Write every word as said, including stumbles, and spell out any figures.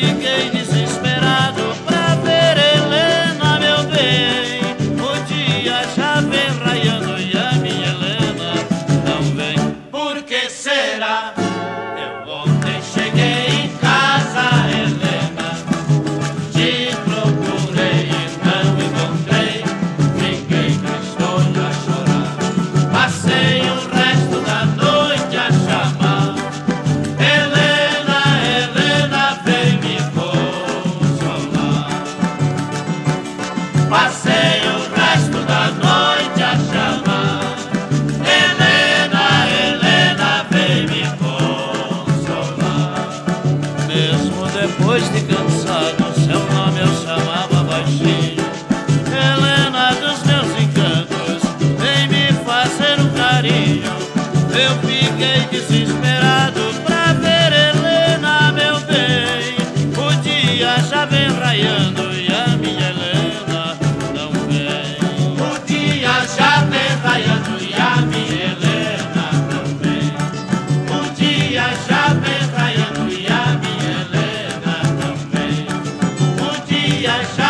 fiquei desesperado pra ver Helena, meu bem. O dia já vem raiando e a minha Helena não vem. Por que será? Eu ontem cheguei em casa, Helena, te procurei e não encontrei. Fiquei tristonho a chorar, passei o resto da noite a chamar. Helena, Helena, vem me consolar. Passei o resto da noite a chamar. Helena, Helena, vem me consolar. Mesmo depois de cansado, seu nome eu chamava baixinho. Helena dos meus encantos, vem me fazer um carinho. Eu fiquei desesperado pra ver Helena, meu bem. O dia já vem raiando e a minha Helena não vem. O dia já vem raiando e a minha Helena não vem. O dia já vem raiando e a minha Helena não vem. O dia já